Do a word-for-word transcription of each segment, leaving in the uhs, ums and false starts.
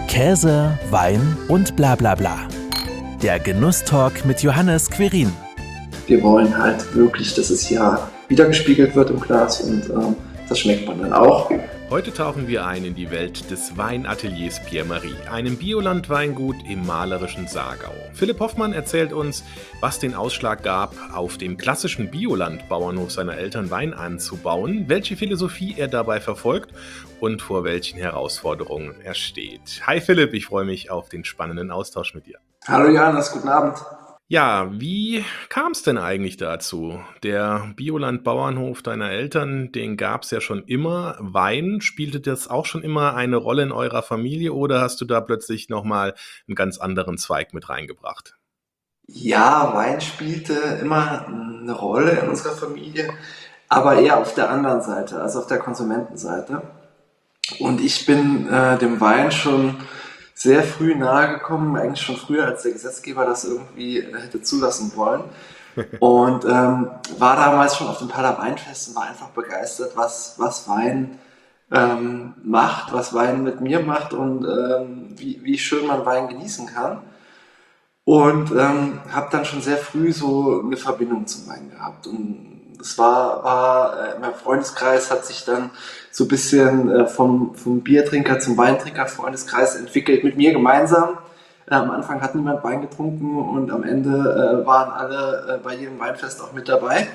Käse, Wein und bla bla bla. Der Genusstalk mit Johannes Querin. Wir wollen halt wirklich, dass es ja wiedergespiegelt wird im Glas und ähm, das schmeckt man dann auch. Heute tauchen wir ein in die Welt des Weinateliers Pierre Marie, einem Bioland-Weingut im malerischen Saargau. Philipp Hoffmann erzählt uns, was den Ausschlag gab, auf dem klassischen Bioland-Bauernhof seiner Eltern Wein anzubauen, welche Philosophie er dabei verfolgt und vor welchen Herausforderungen er steht. Hi Philipp, ich freue mich auf den spannenden Austausch mit dir. Hallo Johannes, guten Abend. Ja, wie kam es denn eigentlich dazu? Der Bioland-Bauernhof deiner Eltern, den gab es ja schon immer. Wein, spielte das auch schon immer eine Rolle in eurer Familie oder hast du da plötzlich nochmal einen ganz anderen Zweig mit reingebracht? Ja, Wein spielte immer eine Rolle in unserer Familie, aber eher auf der anderen Seite, also auf der Konsumentenseite. Und ich bin äh, dem Wein schon sehr früh nahegekommen, eigentlich schon früher, als der Gesetzgeber das irgendwie äh, hätte zulassen wollen. Und ähm, war damals schon auf dem Pader Weinfest und war einfach begeistert, was, was Wein ähm, macht, was Wein mit mir macht und ähm, wie, wie schön man Wein genießen kann. Und ähm, habe dann schon sehr früh so eine Verbindung zum Wein gehabt. Und es war, war äh, mein Freundeskreis hat sich dann so ein bisschen äh, vom, vom Biertrinker zum Weintrinker Freundeskreis entwickelt, mit mir gemeinsam. Äh, am Anfang hat niemand Wein getrunken und am Ende äh, waren alle äh, bei jedem Weinfest auch mit dabei.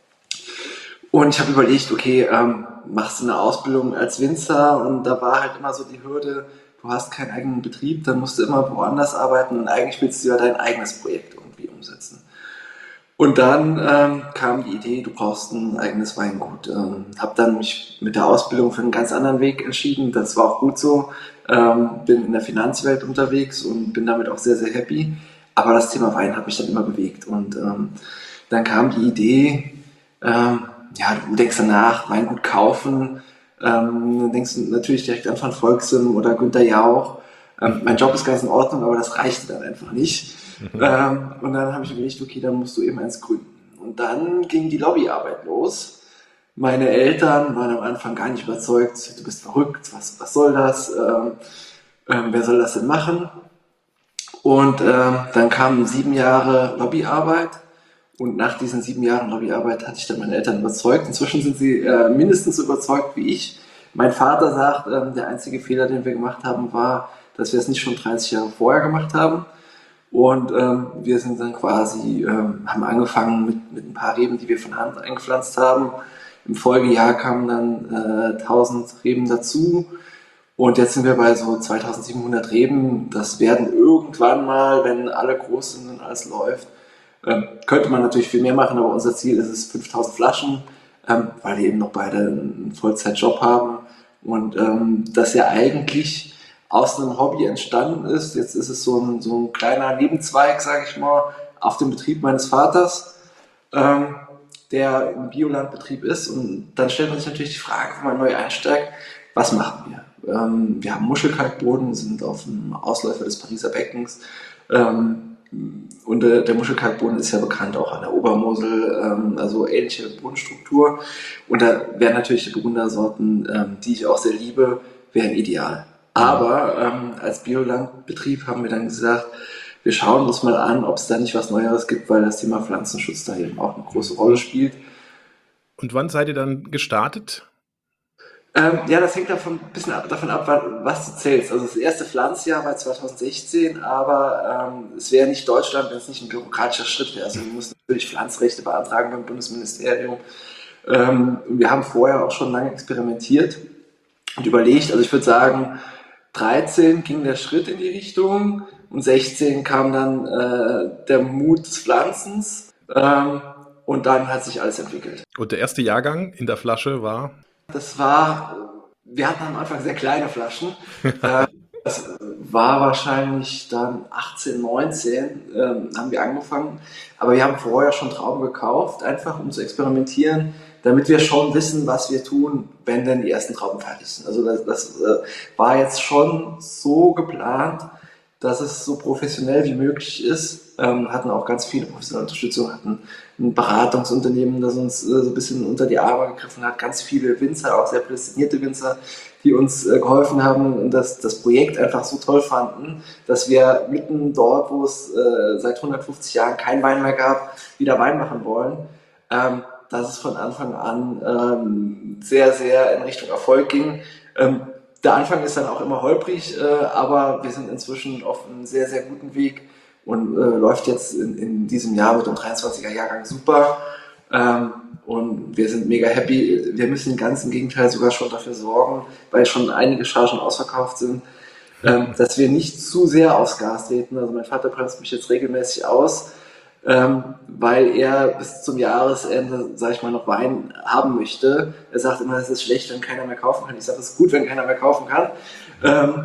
Und ich habe überlegt, okay, ähm, machst du eine Ausbildung als Winzer? Und da war halt immer so die Hürde, du hast keinen eigenen Betrieb, dann musst du immer woanders arbeiten und eigentlich willst du ja dein eigenes Projekt irgendwie umsetzen. Und dann ähm, kam die Idee, du brauchst ein eigenes Weingut. Ähm, habe dann mich mit der Ausbildung für einen ganz anderen Weg entschieden. Das war auch gut so. Ähm, bin in der Finanzwelt unterwegs und bin damit auch sehr, sehr happy. Aber das Thema Wein hat mich dann immer bewegt. Und ähm, dann kam die Idee, ähm, ja, du denkst danach, Weingut kaufen. Ähm, dann denkst du natürlich direkt an Van Volksem oder Günther Jauch. Ähm, mein Job ist ganz in Ordnung, aber das reichte dann einfach nicht. ähm, und dann habe ich überlegt, okay, dann musst du eben eins gründen. Und dann ging die Lobbyarbeit los. Meine Eltern waren am Anfang gar nicht überzeugt, du bist verrückt, was, was soll das? Ähm, ähm, wer soll das denn machen? Und ähm, dann kamen sieben Jahre Lobbyarbeit. Und nach diesen sieben Jahren Lobbyarbeit hatte ich dann meine Eltern überzeugt. Inzwischen sind sie äh, mindestens so überzeugt wie ich. Mein Vater sagt, ähm, der einzige Fehler, den wir gemacht haben, war, dass wir es nicht schon dreißig Jahre vorher gemacht haben. Und ähm, wir sind dann quasi, ähm, haben angefangen mit, mit ein paar Reben, die wir von Hand eingepflanzt haben. Im Folgejahr kamen dann äh, tausend Reben dazu. Und jetzt sind wir bei so zweitausendsiebenhundert Reben. Das werden irgendwann mal, wenn alle groß sind und alles läuft, ähm, könnte man natürlich viel mehr machen, aber unser Ziel ist es fünftausend Flaschen, ähm, weil wir eben noch beide einen Vollzeitjob haben. Und ähm, das ja eigentlich aus einem Hobby entstanden ist. Jetzt ist es so ein, so ein kleiner Nebenzweig, sage ich mal, auf dem Betrieb meines Vaters, ähm, der im Biolandbetrieb ist. Und dann stellt man sich natürlich die Frage, wenn man neu einsteigt, was machen wir? Ähm, wir haben Muschelkalkboden, sind auf dem Ausläufer des Pariser Beckens. Ähm, und äh, der Muschelkalkboden ist ja bekannt auch an der Obermosel, ähm, also ähnliche Bodenstruktur. Und da wären natürlich die Burgundersorten, ähm, die ich auch sehr liebe, wären ideal. Aber ähm, als Biolandbetrieb haben wir dann gesagt, wir schauen uns mal an, ob es da nicht was Neueres gibt, weil das Thema Pflanzenschutz da eben auch eine große Rolle spielt. Und wann seid ihr dann gestartet? Ähm, ja, das hängt davon, ein bisschen ab, davon ab, was du zählst. Also das erste Pflanzjahr war zweitausendsechzehn, aber ähm, es wäre nicht Deutschland, wenn es nicht ein bürokratischer Schritt wäre. Also wir mussten natürlich Pflanzrechte beantragen beim Bundesministerium. Ähm, wir haben vorher auch schon lange experimentiert und überlegt. Also ich würde sagen, dreizehn ging der Schritt in die Richtung und sechzehn kam dann äh, der Mut des Pflanzens ähm, und dann hat sich alles entwickelt. Und der erste Jahrgang in der Flasche war? Das war, wir hatten am Anfang sehr kleine Flaschen. äh, das war wahrscheinlich dann achtzehn, neunzehn ähm, haben wir angefangen. Aber wir haben vorher schon Trauben gekauft, einfach um zu experimentieren, damit wir schon wissen, was wir tun, wenn denn die ersten Trauben fertig sind. Also das, das äh, war jetzt schon so geplant, dass es so professionell wie möglich ist. Ähm, hatten auch ganz viele professionelle Unterstützung, hatten ein Beratungsunternehmen, das uns äh, so ein bisschen unter die Arme gegriffen hat, ganz viele Winzer, auch sehr prädestinierte Winzer, die uns äh, geholfen haben und das, das Projekt einfach so toll fanden, dass wir mitten dort, wo es äh, seit hundertfünfzig Jahren kein Wein mehr gab, wieder Wein machen wollen. Ähm, dass es von Anfang an ähm, sehr, sehr in Richtung Erfolg ging. Ähm, der Anfang ist dann auch immer holprig, äh, aber wir sind inzwischen auf einem sehr, sehr guten Weg und äh, läuft jetzt in, in diesem Jahr mit dem dreiundzwanziger Jahrgang super. Ähm, und wir sind mega happy. Wir müssen ganz im Gegenteil sogar schon dafür sorgen, weil schon einige Chargen ausverkauft sind, ähm, dass wir nicht zu sehr aufs Gas treten. Also mein Vater bremst mich jetzt regelmäßig aus, ähm, weil er bis zum Jahresende, sag ich mal, noch Wein haben möchte. Er sagt immer, es ist schlecht, wenn keiner mehr kaufen kann. Ich sage, es ist gut, wenn keiner mehr kaufen kann. Ähm,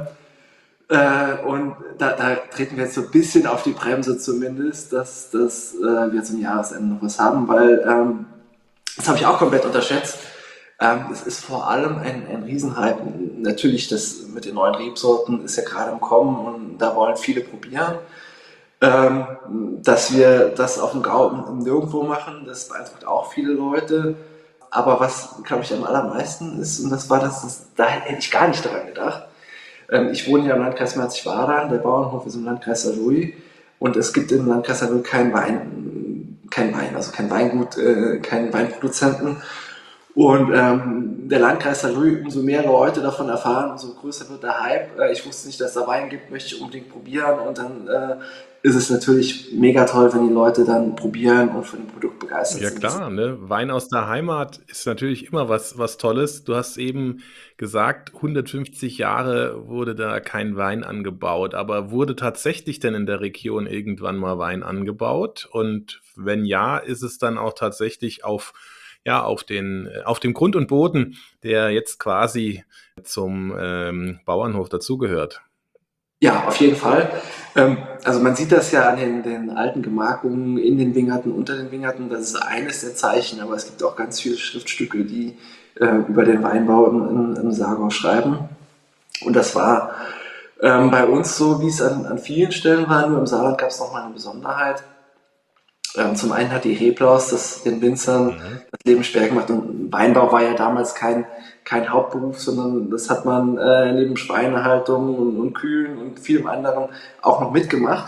äh, und da, da treten wir jetzt so ein bisschen auf die Bremse zumindest, dass, dass äh, wir zum Jahresende noch was haben, weil ähm, das habe ich auch komplett unterschätzt. Ähm, es ist vor allem ein, ein Riesenhype. Natürlich, das mit den neuen Rebsorten ist ja gerade im Kommen und da wollen viele probieren. Ähm, dass wir das auf dem Gau nirgendwo machen, das beeindruckt auch viele Leute. Aber was, glaube ich, am allermeisten ist, und das war das, das da hätte ich gar nicht daran gedacht. Ähm, ich wohne ja im Landkreis Merzig-Wadern, der Bauernhof ist im Landkreis Saarlouis und es gibt im Landkreis Saarlouis kein Wein, kein Wein, also kein Weingut, äh, keinen Weinproduzenten. Und ähm, der Landkreis Saarlouis, umso mehr Leute davon erfahren, umso größer wird der Hype. Äh, ich wusste nicht, dass es da Wein gibt, möchte ich unbedingt probieren. Und dann äh, ist es natürlich mega toll, wenn die Leute dann probieren und von dem Produkt begeistert Ja sind. klar, ne? Wein aus der Heimat ist natürlich immer was, was Tolles. Du hast eben gesagt, hundertfünfzig Jahre wurde da kein Wein angebaut, aber wurde tatsächlich denn in der Region irgendwann mal Wein angebaut? Und wenn ja, ist es dann auch tatsächlich auf, ja, auf den, auf dem Grund und Boden, der jetzt quasi zum ähm, Bauernhof dazugehört? Ja, auf jeden Fall. Ähm, also man sieht das ja an den, den alten Gemarkungen in den Wingerten, unter den Wingerten. Das ist eines der Zeichen, aber es gibt auch ganz viele Schriftstücke, die äh, über den Weinbau im, im, im Saargau schreiben. Und das war ähm, bei uns so, wie es an, an vielen Stellen war. Nur im Saarland gab es nochmal eine Besonderheit. Ähm, zum einen hat die Reblaus das den Winzern Mhm. das Leben schwer gemacht und Weinbau war ja damals kein, kein Hauptberuf, sondern das hat man äh, neben Schweinehaltung und, und Kühen und vielem anderen auch noch mitgemacht.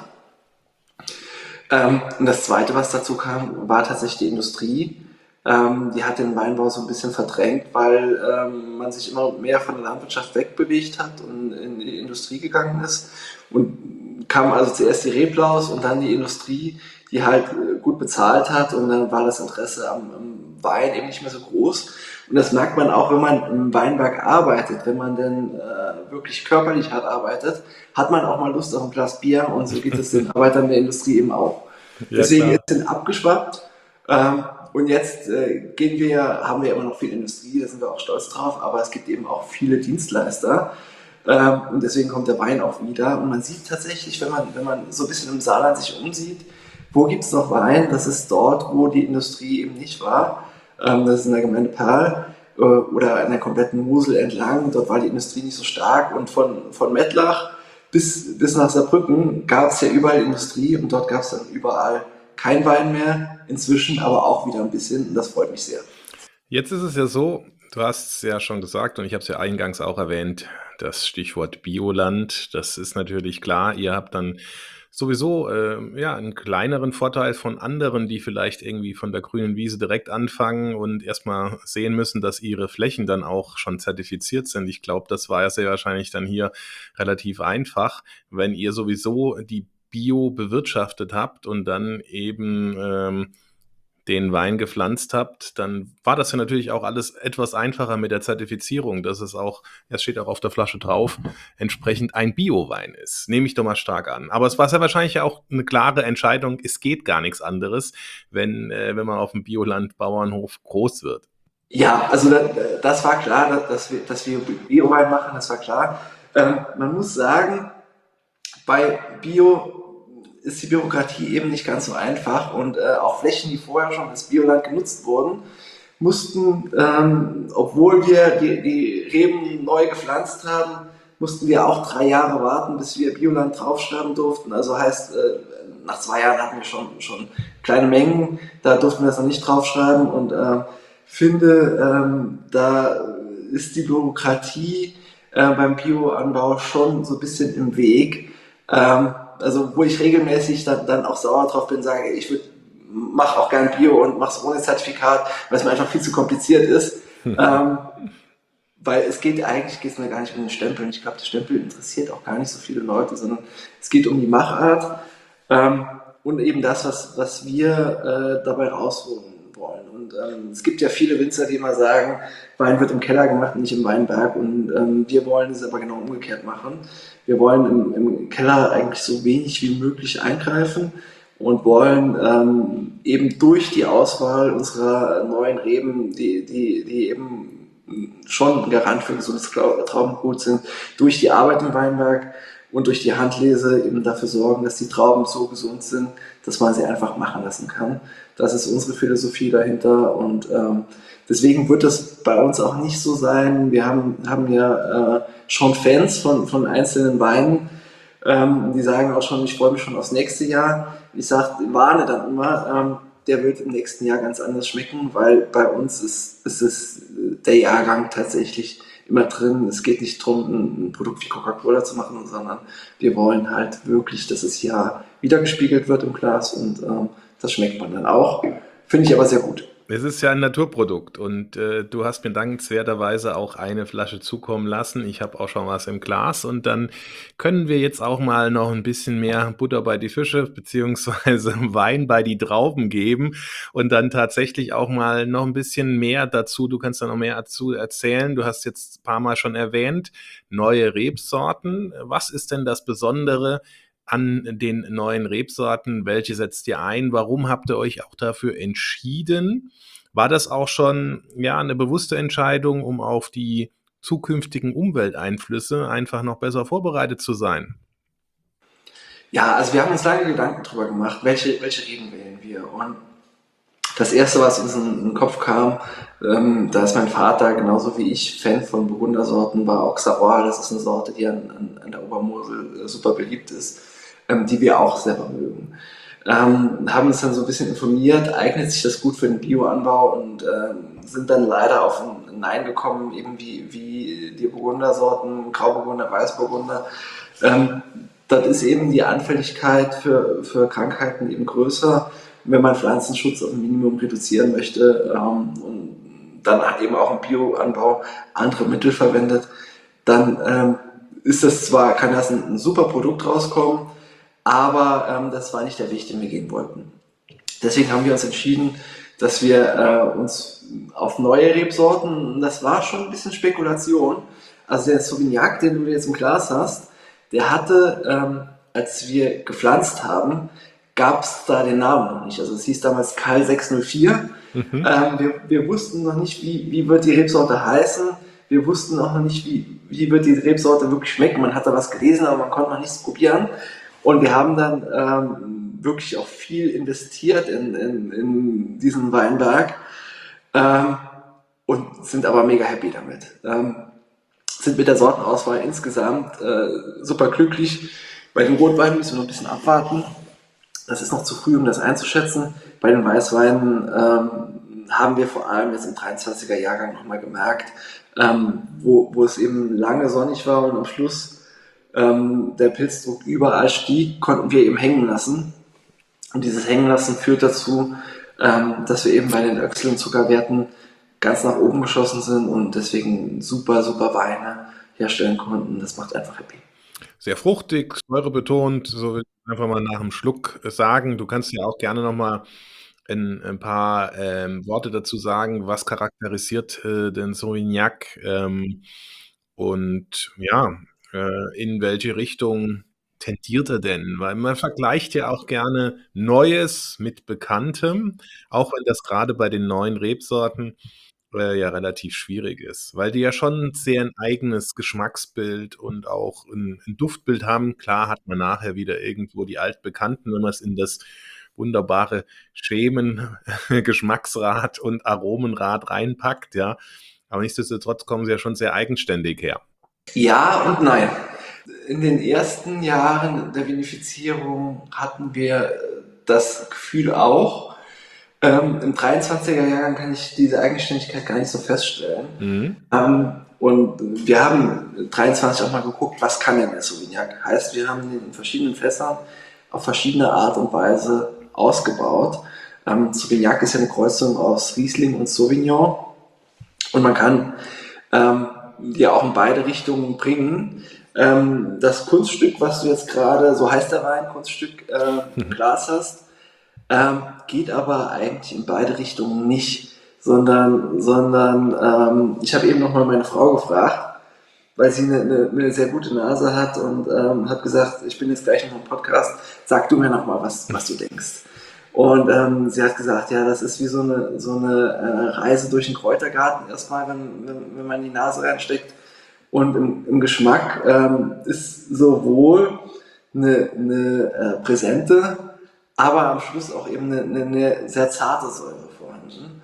Ähm, und das Zweite, was dazu kam, war tatsächlich die Industrie. Ähm, die hat den Weinbau so ein bisschen verdrängt, weil ähm, man sich immer mehr von der Landwirtschaft wegbewegt hat und in die Industrie gegangen ist. Und kam also zuerst die Reblaus und dann die Industrie, die halt äh, gut bezahlt hat und dann war das Interesse am, am Wein eben nicht mehr so groß. Und das merkt man auch, wenn man im Weinberg arbeitet, wenn man denn äh, wirklich körperlich hart arbeitet, hat man auch mal Lust auf ein Glas Bier und so geht es den Arbeitern der Industrie eben auch. Ja, Deswegen klar. ist es abgeschwappt ähm, und jetzt äh, gehen wir, haben wir immer noch viel Industrie, da sind wir auch stolz drauf, aber es gibt eben auch viele Dienstleister. Ähm, und deswegen kommt der Wein auch wieder. Und man sieht tatsächlich, wenn man, wenn man so ein bisschen im Saarland sich umsieht, wo gibt es noch Wein? Das ist dort, wo die Industrie eben nicht war. Ähm, das ist in der Gemeinde Perl äh, oder in der kompletten Mosel entlang. Dort war die Industrie nicht so stark. Und von, von Mettlach bis, bis nach Saarbrücken gab es ja überall Industrie und dort gab es dann überall kein Wein mehr. Inzwischen aber auch wieder ein bisschen und das freut mich sehr. Jetzt ist es ja so, du hast es ja schon gesagt und ich habe es ja eingangs auch erwähnt, das Stichwort Bioland, das ist natürlich klar, ihr habt dann sowieso äh, ja einen kleineren Vorteil von anderen, die vielleicht irgendwie von der grünen Wiese direkt anfangen und erstmal sehen müssen, dass ihre Flächen dann auch schon zertifiziert sind. Ich glaube, das war ja sehr wahrscheinlich dann hier relativ einfach, wenn ihr sowieso die Bio bewirtschaftet habt und dann eben ähm, den Wein gepflanzt habt, dann war das ja natürlich auch alles etwas einfacher mit der Zertifizierung, dass es auch, es steht auch auf der Flasche drauf, entsprechend ein Bio-Wein ist. Nehme ich doch mal stark an. Aber es war sehr wahrscheinlich ja auch eine klare Entscheidung, es geht gar nichts anderes, wenn, äh, wenn man auf dem Bioland-Bauernhof groß wird. Ja, also das, das war klar, dass wir, dass wir Bio-Wein machen, das war klar. Ähm, man muss sagen, bei Bio ist die Bürokratie eben nicht ganz so einfach und äh, auch Flächen, die vorher schon als Bioland genutzt wurden, mussten, ähm, obwohl wir die, die Reben neu gepflanzt haben, mussten wir auch drei Jahre warten, bis wir Bioland draufschreiben durften. Also heißt, äh, nach zwei Jahren hatten wir schon, schon kleine Mengen, da durften wir das noch nicht draufschreiben und äh, finde, ähm, da ist die Bürokratie äh, beim Bioanbau schon so ein bisschen im Weg. Ähm, also wo ich regelmäßig dann, dann auch sauer drauf bin, sage, ich würde mache auch gern Bio und mache es ohne Zertifikat, weil es mir einfach viel zu kompliziert ist. ähm, weil es geht eigentlich geht's mir gar nicht um den Stempel. Ich glaube, der Stempel interessiert auch gar nicht so viele Leute, sondern es geht um die Machart ähm, und eben das, was, was wir äh, dabei rausholen wollen. Und ähm, es gibt ja viele Winzer, die immer sagen, Wein wird im Keller gemacht, nicht im Weinberg. Und ähm, wir wollen es aber genau umgekehrt machen. Wir wollen im, im Keller eigentlich so wenig wie möglich eingreifen und wollen ähm, eben durch die Auswahl unserer neuen Reben, die, die, die eben schon ein Garant für gesundes Traubengut sind, durch die Arbeit im Weinberg und durch die Handlese eben dafür sorgen, dass die Trauben so gesund sind, dass man sie einfach machen lassen kann. Das ist unsere Philosophie dahinter und ähm, deswegen wird das bei uns auch nicht so sein. Wir haben, haben ja äh, schon Fans von, von einzelnen Weinen, ähm, die sagen auch schon, ich freue mich schon aufs nächste Jahr. Ich sage, warne dann immer, ähm, der wird im nächsten Jahr ganz anders schmecken, weil bei uns ist, ist es der Jahrgang tatsächlich immer drin. Es geht nicht darum, ein Produkt wie Coca-Cola zu machen, sondern wir wollen halt wirklich, dass es ja wiedergespiegelt wird im Glas und ähm, das schmeckt man dann auch. Finde ich aber sehr gut. Es ist ja ein Naturprodukt und äh, du hast mir dankenswerterweise auch eine Flasche zukommen lassen. Ich habe auch schon was im Glas und dann können wir jetzt auch mal noch ein bisschen mehr Butter bei die Fische beziehungsweise Wein bei die Trauben geben und dann tatsächlich auch mal noch ein bisschen mehr dazu. Du kannst da noch mehr dazu erzählen. Du hast jetzt ein paar Mal schon erwähnt, neue Rebsorten. Was ist denn das Besondere an den neuen Rebsorten? Welche setzt ihr ein? Warum habt ihr euch auch dafür entschieden? War das auch schon ja eine bewusste Entscheidung, um auf die zukünftigen Umwelteinflüsse einfach noch besser vorbereitet zu sein? Ja, also wir haben uns lange Gedanken darüber gemacht, welche, welche Reben wählen wir. Und das Erste, was uns in den Kopf kam, ähm, da ist mein Vater genauso wie ich Fan von Burgundersorten, war Auxerrois. Das ist eine Sorte, die an, an, an der Obermosel äh, super beliebt ist, ähm, die wir auch selber mögen. Ähm, haben uns dann so ein bisschen informiert, eignet sich das gut für den Bioanbau und ähm, sind dann leider auf ein Nein gekommen, eben wie, wie die Burgundersorten, Grauburgunder, Weißburgunder. Ähm, das ist eben die Anfälligkeit für, für Krankheiten eben größer, wenn man Pflanzenschutz auf ein Minimum reduzieren möchte ähm, und dann eben auch im Bioanbau andere Mittel verwendet, dann ähm, ist das zwar, kann das ein, ein super Produkt rauskommen, aber ähm, das war nicht der Weg, den wir gehen wollten. Deswegen haben wir uns entschieden, dass wir äh, uns auf neue Rebsorten, das war schon ein bisschen Spekulation, also der Sauvignac, den du jetzt im Glas hast, der hatte, ähm, als wir gepflanzt haben, gab es da den Namen noch nicht. Also es hieß damals K L sechs null vier. Mhm. Ähm, wir, wir wussten noch nicht, wie, wie wird die Rebsorte heißen. Wir wussten auch noch nicht, wie, wie wird die Rebsorte wirklich schmecken. Man hat da was gelesen, aber man konnte noch nichts probieren. Und wir haben dann ähm, wirklich auch viel investiert in, in, in diesen Weinberg ähm, und sind aber mega happy damit. Ähm, sind mit der Sortenauswahl insgesamt äh, super glücklich. Bei den Rotweinen müssen wir noch ein bisschen abwarten. Das ist noch zu früh, um das einzuschätzen. Bei den Weißweinen ähm, haben wir vor allem jetzt im dreiundzwanziger Jahrgang nochmal gemerkt, ähm, wo, wo es eben lange sonnig war und am Schluss ähm, der Pilzdruck überall stieg, konnten wir eben hängen lassen. Und dieses Hängenlassen führt dazu, ähm, dass wir eben bei den Öchsel- und Zuckerwerten ganz nach oben geschossen sind und deswegen super, super Weine herstellen konnten. Das macht einfach happy. Sehr fruchtig, säurebetont, so will ich einfach mal nach dem Schluck sagen. Du kannst ja auch gerne nochmal ein, ein paar ähm, Worte dazu sagen, was charakterisiert äh, den Sauvignac ähm, und ja, äh, in welche Richtung tendiert er denn? Weil man vergleicht ja auch gerne Neues mit Bekanntem, auch wenn das gerade bei den neuen Rebsorten äh, ja relativ schwierig ist, weil die ja schon sehr ein eigenes Geschmacksbild und auch ein, ein Duftbild haben. Klar hat man nachher wieder irgendwo die Altbekannten, wenn man es in das wunderbare Schemen, Geschmacksrad und Aromenrad reinpackt, ja. Aber nichtsdestotrotz kommen sie ja schon sehr eigenständig her. Ja und nein. In den ersten Jahren der Vinifizierung hatten wir das Gefühl auch. Ähm, Im dreiundzwanziger Jahrgang kann ich diese Eigenständigkeit gar nicht so feststellen. Mhm. Ähm, Und wir haben dreiundzwanzig auch mal geguckt, was kann denn der Sauvignac? Heißt, wir haben den in verschiedenen Fässern auf verschiedene Art und Weise ausgebaut. Ähm, Sauvignac ist ja eine Kreuzung aus Riesling und Sauvignon. Und man kann ähm, die auch in beide Richtungen bringen. Ähm, das Kunststück, was du jetzt gerade, so heißt der Wein, Kunststück äh, im Glas hast, ähm, geht aber eigentlich in beide Richtungen nicht, sondern, sondern ähm, ich habe eben nochmal meine Frau gefragt, weil sie eine, eine, eine sehr gute Nase hat und ähm, hat gesagt, ich bin jetzt gleich in einem Podcast, sag du mir nochmal, was, was du denkst. Und ähm, sie hat gesagt, ja, das ist wie so eine, so eine äh, Reise durch den Kräutergarten erstmal, wenn, wenn, wenn man die Nase reinsteckt. Und im, im Geschmack ähm, ist sowohl eine, eine äh, präsente, aber am Schluss auch eben eine, eine, eine sehr zarte Säure vorhanden.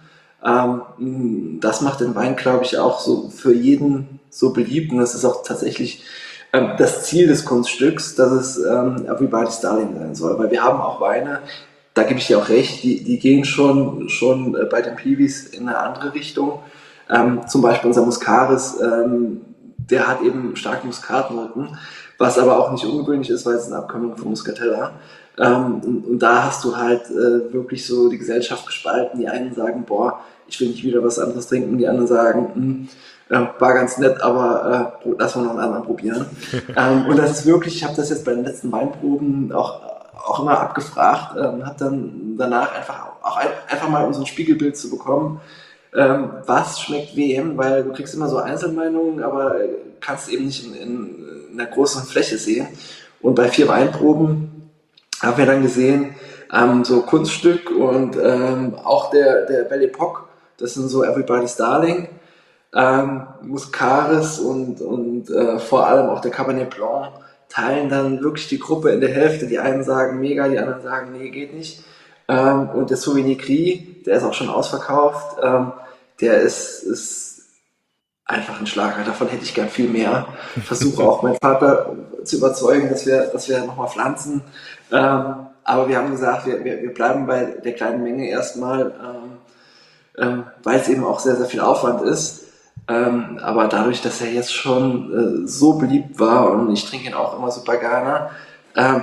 Ähm, das macht den Wein, glaube ich, auch so für jeden so beliebt. Und das ist auch tatsächlich ähm, das Ziel des Kunststücks, dass es ähm, Everybody's Darling sein soll. Weil wir haben auch Weine, da gebe ich dir auch recht, die, die gehen schon, schon äh, bei den Piwis in eine andere Richtung. Ähm, zum Beispiel unser Muscaris, ähm, der hat eben starke Muskatnoten, was aber auch nicht ungewöhnlich ist, weil es ein Abkömmling von Muscatella. Ähm, und, und da hast du halt äh, wirklich so die Gesellschaft gespalten. Die einen sagen, boah, ich will nicht wieder was anderes trinken. Die anderen sagen, äh, war ganz nett, aber äh, lass mal noch einen anderen probieren. ähm, und das ist wirklich, ich habe das jetzt bei den letzten Weinproben auch, auch immer abgefragt, ähm, habe dann danach einfach auch ein, einfach mal um so ein Spiegelbild zu bekommen, ähm, was schmeckt wem, weil du kriegst immer so Einzelmeinungen, aber kannst eben nicht in, in, in einer großen Fläche sehen. Und bei vier Weinproben haben wir dann gesehen, ähm, so Kunststück und ähm, auch der, der Belle Époque, das sind so Everybody's Darling, ähm, Muscaris und, und äh, vor allem auch der Cabernet Blanc teilen dann wirklich die Gruppe in der Hälfte. Die einen sagen mega, die anderen sagen, nee, geht nicht. Ähm, und der Sauvigny Gris, der ist auch schon ausverkauft, ähm, der ist, ist einfach ein Schlager. Davon hätte ich gern viel mehr. Versuche auch meinen Vater zu überzeugen, dass wir, dass wir nochmal pflanzen. Ähm, aber wir haben gesagt, wir, wir, wir bleiben bei der kleinen Menge erstmal, ähm, ähm, weil es eben auch sehr, sehr viel Aufwand ist. Ähm, aber dadurch, dass er jetzt schon äh, so beliebt war und ich trinke ihn auch immer super gerne, ähm,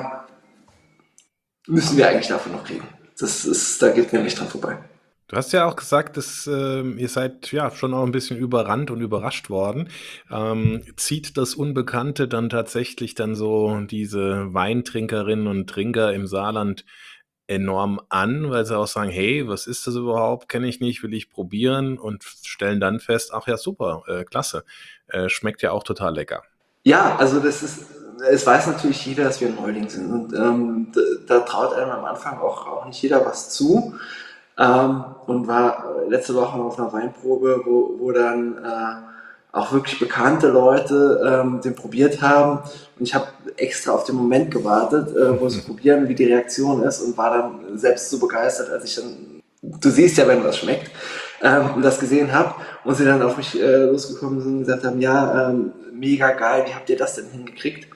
müssen wir eigentlich davon noch kriegen. Das ist, da geht mir nicht dran vorbei. Du hast ja auch gesagt, dass äh, ihr seid ja schon auch ein bisschen überrannt und überrascht worden. Ähm, zieht das Unbekannte dann tatsächlich dann so diese Weintrinkerinnen und Trinker im Saarland enorm an, weil sie auch sagen, hey, was ist das überhaupt? Kenne ich nicht, will ich probieren und stellen dann fest, ach ja, super, äh, klasse, äh, schmeckt ja auch total lecker. Ja, also das ist, es weiß natürlich jeder, dass wir ein Neuling sind und ähm, da, da traut einem am Anfang auch, auch nicht jeder was zu. Ähm, und war letzte Woche auf einer Weinprobe, wo, wo dann äh, auch wirklich bekannte Leute ähm, den probiert haben. Und ich habe extra auf den Moment gewartet, äh, wo sie probieren, wie die Reaktion ist und war dann selbst so begeistert, als ich dann, du siehst ja, wenn das schmeckt, ähm, und das gesehen habe und sie dann auf mich äh, losgekommen sind und gesagt haben, ja, ähm, mega geil, wie habt ihr das denn hingekriegt?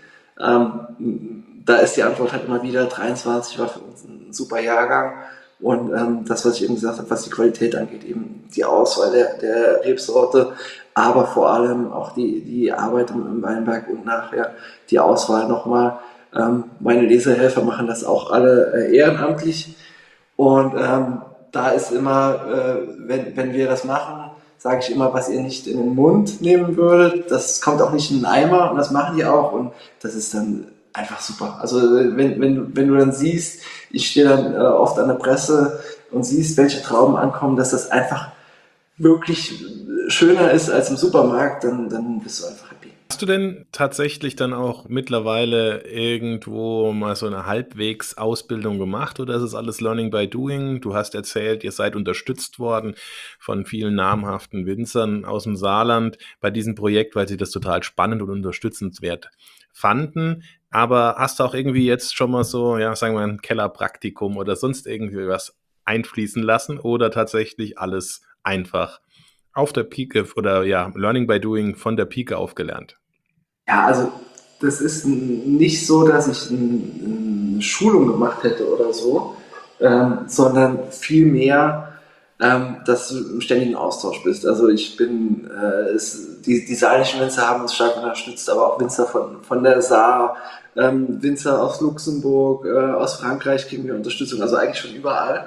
Ähm, da ist die Antwort halt immer wieder, dreiundzwanzig war für uns ein super Jahrgang. Und ähm, das, was ich eben gesagt habe, was die Qualität angeht, eben die Auswahl der, der Rebsorte, aber vor allem auch die, die Arbeit im, im Weinberg und nachher die Auswahl nochmal. Ähm, meine Lesehelfer machen das auch alle äh, ehrenamtlich. Und ähm, da ist immer, äh, wenn, wenn wir das machen, sage ich immer, was ihr nicht in den Mund nehmen würdet. Das kommt auch nicht in den Eimer und das machen die auch. Und das ist dann einfach super. Also wenn, wenn, wenn du dann siehst, ich stehe dann äh, oft an der Presse und siehst, welche Trauben ankommen, dass das einfach wirklich schöner ist als im Supermarkt, dann, dann bist du einfach happy. Hast du denn tatsächlich dann auch mittlerweile irgendwo mal so eine Halbwegs-Ausbildung gemacht oder ist es alles Learning by Doing? Du hast erzählt, ihr seid unterstützt worden von vielen namhaften Winzern aus dem Saarland bei diesem Projekt, weil sie das total spannend und unterstützenswert fanden. Aber hast du auch irgendwie jetzt schon mal so, ja, sagen wir ein Kellerpraktikum oder sonst irgendwie was einfließen lassen oder tatsächlich alles einfach auf der Pike oder ja, Learning by Doing von der Pike aufgelernt? Ja, also das ist nicht so, dass ich eine Schulung gemacht hätte oder so, ähm, sondern vielmehr ähm, dass du im ständigen Austausch bist. Also ich bin, äh, es, die, die saarländischen Winzer haben uns stark unterstützt, aber auch Winzer von, von der Saar, ähm, Winzer aus Luxemburg, äh, aus Frankreich kriegen wir Unterstützung, also eigentlich von überall.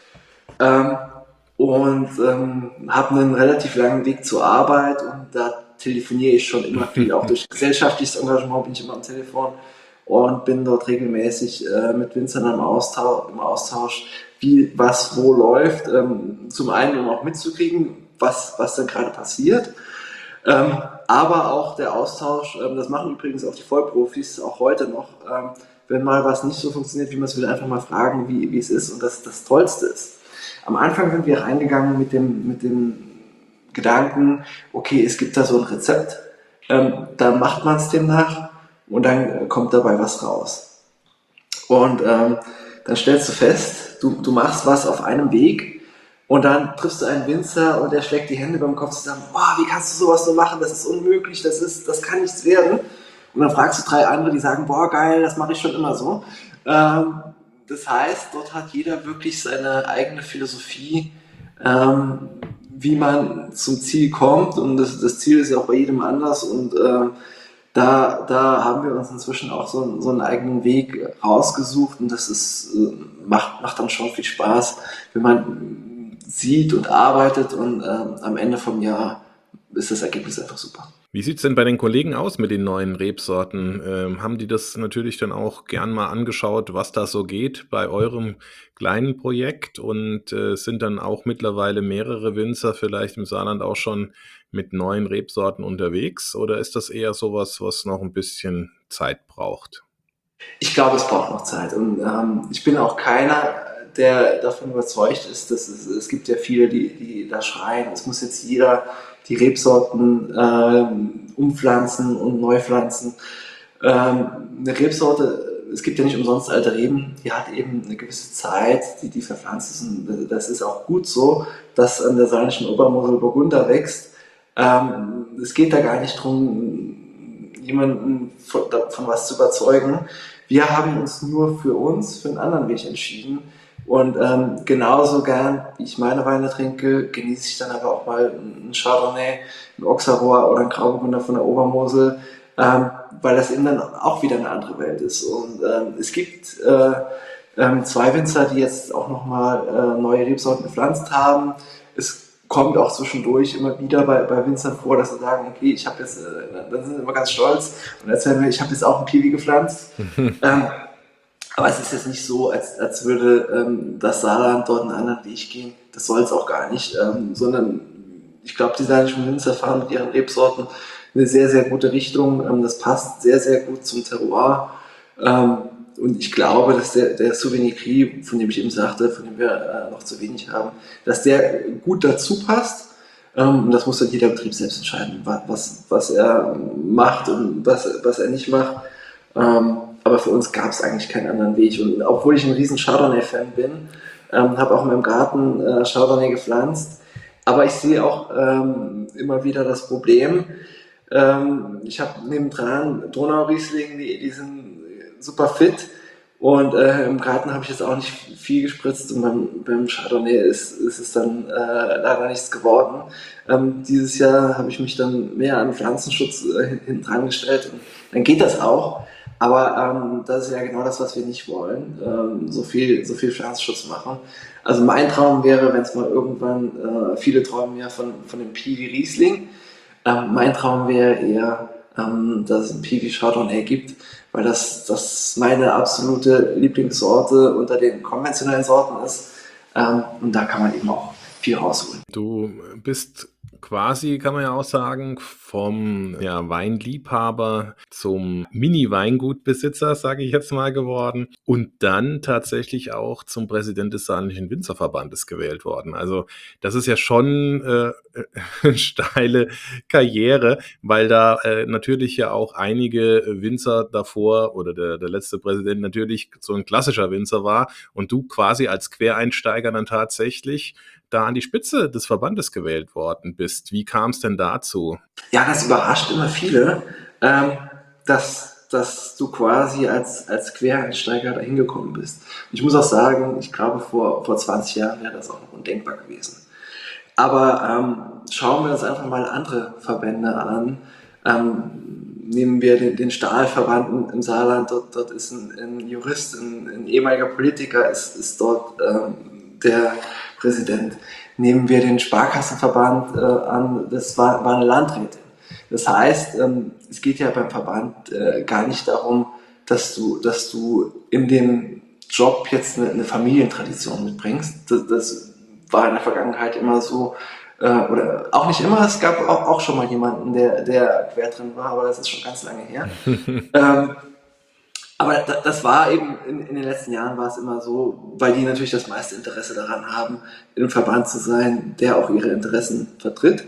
Ähm, und ähm, habe einen relativ langen Weg zur Arbeit und da telefoniere ich schon immer viel, auch durch gesellschaftliches Engagement bin ich immer am Telefon und bin dort regelmäßig äh, mit Winzern im Austausch, im Austausch, wie was wo läuft. Ähm, zum einen, um auch mitzukriegen, was, was dann gerade passiert, ähm, aber auch der Austausch, ähm, das machen übrigens auch die Vollprofis, auch heute noch, ähm, wenn mal was nicht so funktioniert, wie man es will, einfach mal fragen, wie, wie es ist und das das Tollste ist. Am Anfang sind wir reingegangen mit dem, mit dem Gedanken, okay, es gibt da so ein Rezept, ähm, dann macht man es demnach und dann äh, kommt dabei was raus. Und ähm, dann stellst du fest, du, du machst was auf einem Weg und dann triffst du einen Winzer und der schlägt die Hände beim Kopf zusammen, oh, wie kannst du sowas so machen, das ist unmöglich, das, ist, das kann nichts werden. Und dann fragst du drei andere, die sagen, boah geil, das mache ich schon immer so. Ähm, das heißt, dort hat jeder wirklich seine eigene Philosophie, ähm, wie man zum Ziel kommt und das, das Ziel ist ja auch bei jedem anders und äh, da, da haben wir uns inzwischen auch so, so einen eigenen Weg rausgesucht und das ist, äh, macht, macht dann schon viel Spaß, wenn man sieht und arbeitet und äh, am Ende vom Jahr ist das Ergebnis einfach super. Wie sieht es denn bei den Kollegen aus mit den neuen Rebsorten? Ähm, haben die das natürlich dann auch gern mal angeschaut, was da so geht bei eurem kleinen Projekt und äh, sind dann auch mittlerweile mehrere Winzer vielleicht im Saarland auch schon mit neuen Rebsorten unterwegs? Oder ist das eher sowas, was noch ein bisschen Zeit braucht? Ich glaube, es braucht noch Zeit und ähm, ich bin auch keiner, der davon überzeugt ist, dass es, es gibt ja viele, die, die da schreien, es muss jetzt jeder die Rebsorten ähm, umpflanzen und neu pflanzen. Ähm, eine Rebsorte, es gibt ja nicht umsonst alte Reben, die hat eben eine gewisse Zeit, die, die verpflanzt ist und das ist auch gut so, dass an der saarländischen Obermosel Burgunder wächst. Ähm, es geht da gar nicht drum, jemanden von, von was zu überzeugen. Wir haben uns nur für uns, für einen anderen Weg entschieden. Und ähm, genauso gern, wie ich meine Weine trinke, genieße ich dann aber auch mal einen Chardonnay, einen Auxerrois oder einen Grauburgunder von der Obermosel, ähm, weil das eben dann auch wieder eine andere Welt ist. Und ähm, es gibt äh, ähm, zwei Winzer, die jetzt auch nochmal äh, neue Rebsorten gepflanzt haben. Es kommt auch zwischendurch immer wieder bei, bei Winzern vor, dass sie sagen, okay, ich habe jetzt, äh, dann sind sie immer ganz stolz und erzählen mir, ich habe jetzt auch einen Kiwi gepflanzt. ähm, Aber es ist jetzt nicht so, als, als würde ähm, das Saarland dort einen anderen Weg gehen. Das soll es auch gar nicht. Ähm, sondern ich glaube, die saarländischen Winzer fahren mit ihren Rebsorten eine sehr, sehr gute Richtung. Ähm, das passt sehr, sehr gut zum Terroir. Ähm, und ich glaube, dass der, der Sauvignon Gris, von dem ich eben sagte, von dem wir äh, noch zu wenig haben, dass der gut dazu passt. Ähm, und das muss dann jeder Betrieb selbst entscheiden, was, was er macht und was, was er nicht macht. Ähm, aber für uns gab es eigentlich keinen anderen Weg. Und obwohl ich ein riesen Chardonnay-Fan bin, ähm, habe auch in meinem Garten äh, Chardonnay gepflanzt. Aber ich sehe auch ähm, immer wieder das Problem. Ähm, ich habe nebendran Donau-Riesling, die, die sind super fit. Und äh, im Garten habe ich jetzt auch nicht viel gespritzt. Und beim, beim Chardonnay ist, ist es dann äh, leider nichts geworden. Ähm, dieses Jahr habe ich mich dann mehr an Pflanzenschutz äh, hinten dran gestellt. Und dann geht das auch. Aber ähm, das ist ja genau das, was wir nicht wollen, ähm, so viel, so viel Pflanzenschutz machen. Also mein Traum wäre, wenn es mal irgendwann, äh, viele träumen ja von, von dem Piwi Riesling. Ähm, mein Traum wäre eher, ähm, dass es ein Piwi Chardonnay gibt, weil das, das meine absolute Lieblingssorte unter den konventionellen Sorten ist. Ähm, und da kann man eben auch viel rausholen. Du bist quasi, kann man ja auch sagen, vom ja, Weinliebhaber zum Mini-Weingutbesitzer, sage ich jetzt mal, geworden und dann tatsächlich auch zum Präsident des Saarländischen Winzerverbandes gewählt worden. Also das ist ja schon äh, eine steile Karriere, weil da äh, natürlich ja auch einige Winzer davor oder der, der letzte Präsident natürlich so ein klassischer Winzer war und du quasi als Quereinsteiger dann tatsächlich da an die Spitze des Verbandes gewählt worden bist. Wie kam es denn dazu? Ja, das überrascht immer viele, ähm, dass, dass du quasi als, als Quereinsteiger da hingekommen bist. Und ich muss auch sagen, ich glaube, vor, vor zwanzig Jahren wäre das auch noch undenkbar gewesen. Aber ähm, schauen wir uns einfach mal andere Verbände an. Ähm, nehmen wir den, den Stahlverband im Saarland, dort, dort ist ein, ein Jurist, ein, ein ehemaliger Politiker, ist, ist dort ähm, der Präsident. Nehmen wir den Sparkassenverband äh, an, das war, war eine Landrätin. Das heißt, ähm, es geht ja beim Verband äh, gar nicht darum, dass du, dass du in dem Job jetzt eine, eine Familientradition mitbringst. Das, das war in der Vergangenheit immer so, äh, oder auch nicht immer, es gab auch, auch schon mal jemanden, der, der quer drin war, aber das ist schon ganz lange her. ähm, aber da, das war eben, in, in den letzten Jahren war es immer so, weil die natürlich das meiste Interesse daran haben, in einem Verband zu sein, der auch ihre Interessen vertritt.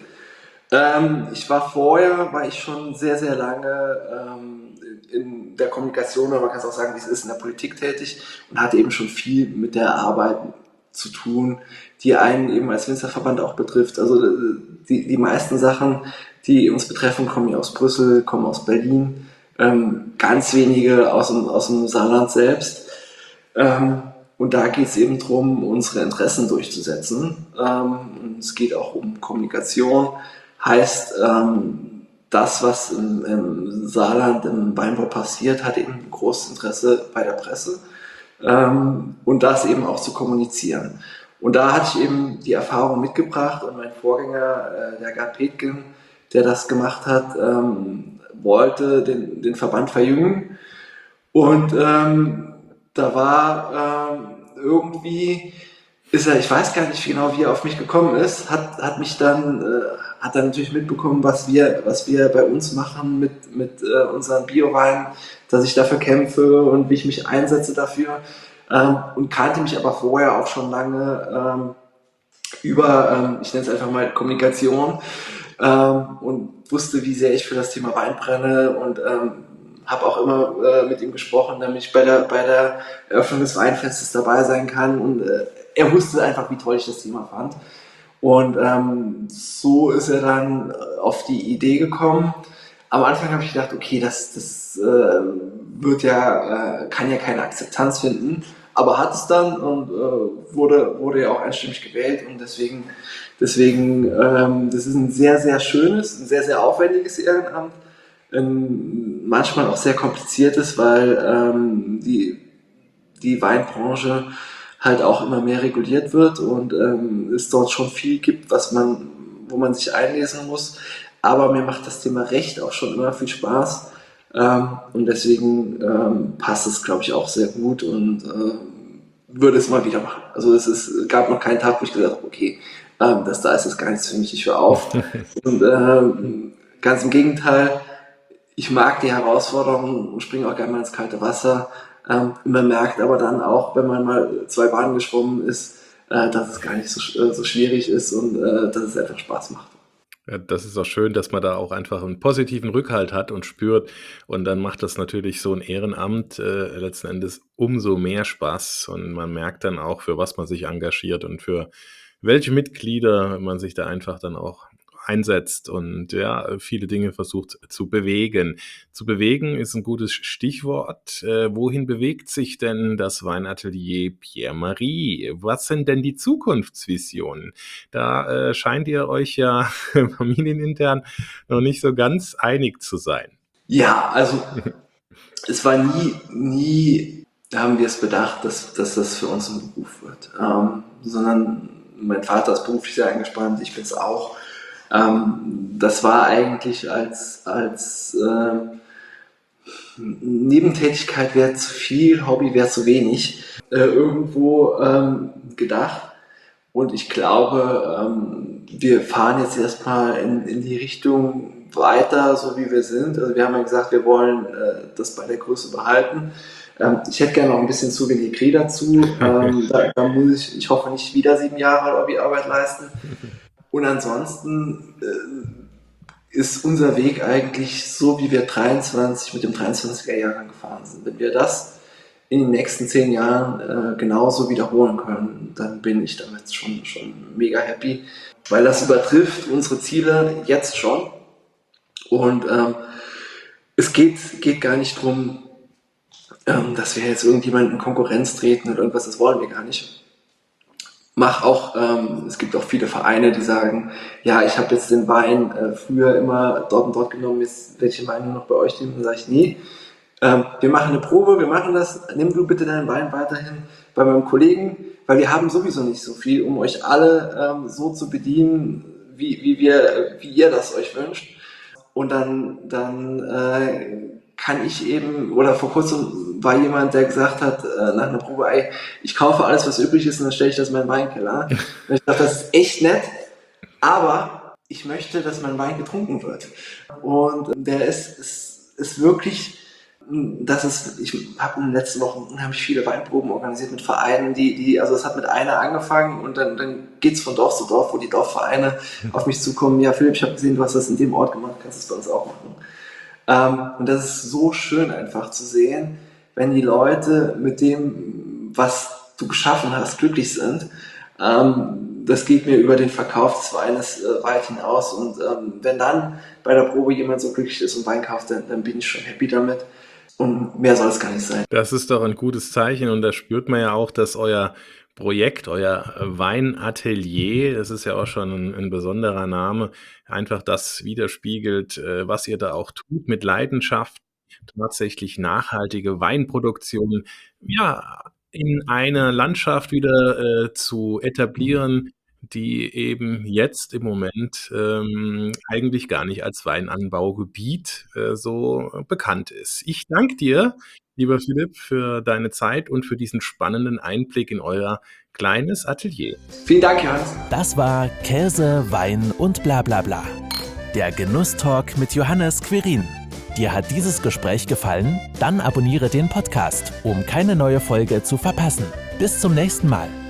Ähm, ich war vorher, war ich schon sehr, sehr lange ähm, in der Kommunikation, oder man kann es auch sagen, wie es ist, in der Politik tätig und hatte eben schon viel mit der Arbeit zu tun, die einen eben als Winzerverband auch betrifft. Also die, die meisten Sachen, die uns betreffen, kommen ja aus Brüssel, kommen aus Berlin, ähm, ganz wenige aus dem, aus dem Saarland selbst. Ähm, und da geht es eben darum, unsere Interessen durchzusetzen. Ähm, und es geht auch um Kommunikation. Heißt, ähm, das, was im, im Saarland, im Weinbau passiert, hat eben ein großes Interesse bei der Presse ähm, und das eben auch zu kommunizieren. Und da hatte ich eben die Erfahrung mitgebracht und mein Vorgänger, äh, der Gerd Petgen, der das gemacht hat, ähm, wollte den, den Verband verjüngen. Und ähm, da war ähm, irgendwie, ist er, ich weiß gar nicht genau, wie er auf mich gekommen ist, hat, hat mich dann, äh, hat dann natürlich mitbekommen, was wir, was wir bei uns machen mit, mit äh, unseren Bioweinen, dass ich dafür kämpfe und wie ich mich einsetze dafür. Ähm, und kannte mich aber vorher auch schon lange ähm, über, ähm, ich nenne es einfach mal Kommunikation ähm, und wusste, wie sehr ich für das Thema Wein brenne und ähm, habe auch immer äh, mit ihm gesprochen, damit ich bei der, bei der Eröffnung des Weinfestes dabei sein kann und äh, er wusste einfach, wie toll ich das Thema fand. Und ähm, so ist er dann auf die Idee gekommen. Am Anfang habe ich gedacht, okay, das, das äh, wird ja, äh, kann ja keine Akzeptanz finden, aber hat es dann und äh, wurde, wurde ja auch einstimmig gewählt und deswegen, deswegen ähm, das ist ein sehr, sehr schönes, ein sehr, sehr aufwendiges Ehrenamt, ähm, manchmal auch sehr kompliziertes, weil ähm, die, die Weinbranche halt auch immer mehr reguliert wird und ähm, es dort schon viel gibt, was man, wo man sich einlesen muss. Aber mir macht das Thema Recht auch schon immer viel Spaß ähm, und deswegen ähm, passt es, glaube ich, auch sehr gut und äh, würde es mal wieder machen. Also es ist, gab noch keinen Tag, wo ich gesagt habe, okay, ähm, das da ist jetzt gar nichts für mich, ich höre auf. Und ähm, ganz im Gegenteil, ich mag die Herausforderungen und springe auch gerne mal ins kalte Wasser. Ähm, man merkt aber dann auch, wenn man mal zwei Bahnen geschwommen ist, äh, dass es gar nicht so, äh, so schwierig ist und äh, dass es einfach Spaß macht. Ja, das ist auch schön, dass man da auch einfach einen positiven Rückhalt hat und spürt. Und dann macht das natürlich so ein Ehrenamt äh, letzten Endes umso mehr Spaß. Und man merkt dann auch, für was man sich engagiert und für welche Mitglieder man sich da einfach dann auch einsetzt und ja, viele Dinge versucht zu bewegen. Zu bewegen ist ein gutes Stichwort. Äh, wohin bewegt sich denn das Weinatelier Pierre Marie? Was sind denn die Zukunftsvisionen? Da äh, scheint ihr euch ja familienintern noch nicht so ganz einig zu sein. Ja, also es war nie, nie haben wir es bedacht, dass, dass das für uns ein Beruf wird, ähm, sondern mein Vater ist beruflich sehr eingespannt, ich bin es auch. Ähm, das war eigentlich als, als äh, Nebentätigkeit wäre zu viel, Hobby wäre zu wenig, äh, irgendwo ähm, gedacht. Und ich glaube, ähm, wir fahren jetzt erstmal in, in die Richtung weiter, so wie wir sind. Also wir haben ja gesagt, wir wollen äh, das bei der Größe behalten. Ähm, ich hätte gerne noch ein bisschen Souvenirie dazu. Ähm, da, da muss ich, ich hoffe, nicht wieder sieben Jahre Lobbyarbeit leisten. Und ansonsten äh, ist unser Weg eigentlich so, wie wir dreiundzwanzig mit dem dreiundzwanziger Jahrgang gefahren sind. Wenn wir das in den nächsten zehn Jahren äh, genauso wiederholen können, dann bin ich damit schon, schon mega happy, weil das übertrifft unsere Ziele jetzt schon. Und ähm, es geht, geht gar nicht darum, ähm, dass wir jetzt irgendjemanden in Konkurrenz treten oder irgendwas, das wollen wir gar nicht. mach auch, ähm, es gibt auch viele Vereine, die sagen, ja, ich habe jetzt den Wein äh, früher immer dort und dort genommen, jetzt welche Weine nur noch bei euch nehmen. Dann sage ich, nee, ähm, wir machen eine Probe, wir machen das, nimm du bitte deinen Wein weiterhin bei meinem Kollegen, weil wir haben sowieso nicht so viel, um euch alle ähm, so zu bedienen, wie, wie, wir, wie ihr das euch wünscht. Und dann, dann äh, kann ich eben, oder vor kurzem war jemand, der gesagt hat, äh, nach einer Probe, ey, ich kaufe alles, was übrig ist, und dann stelle ich das in meinen Weinkeller. Und ich dachte, das ist echt nett, aber ich möchte, dass mein Wein getrunken wird. Und der ist, ist, ist wirklich, das ist, ich habe in den letzten Wochen unheimlich viele Weinproben organisiert mit Vereinen, die, die, also es hat mit einer angefangen und dann, dann geht's von Dorf zu Dorf, wo die Dorfvereine auf mich zukommen, ja Philipp, ich habe gesehen, du hast das in dem Ort gemacht, kannst du es bei uns auch machen. Ähm, und das ist so schön einfach zu sehen, wenn die Leute mit dem, was du geschaffen hast, glücklich sind. Ähm, das geht mir über den Verkauf des Weines äh, weit hinaus und ähm, wenn dann bei der Probe jemand so glücklich ist und Wein kauft, dann, dann bin ich schon happy damit. Und mehr soll es gar nicht sein. Das ist doch ein gutes Zeichen und da spürt man ja auch, dass euer Projekt, euer Weinatelier, das ist ja auch schon ein, ein besonderer Name, einfach das widerspiegelt, was ihr da auch tut mit Leidenschaft, tatsächlich nachhaltige Weinproduktion, ja, in einer Landschaft wieder äh, zu etablieren, die eben jetzt im Moment ähm, eigentlich gar nicht als Weinanbaugebiet äh, so bekannt ist. Ich danke dir, lieber Philipp, für deine Zeit und für diesen spannenden Einblick in euer kleines Atelier. Vielen Dank, Johannes. Das war Käse, Wein und bla bla bla. Der Genusstalk mit Johannes Quirin. Dir hat dieses Gespräch gefallen? Dann abonniere den Podcast, um keine neue Folge zu verpassen. Bis zum nächsten Mal.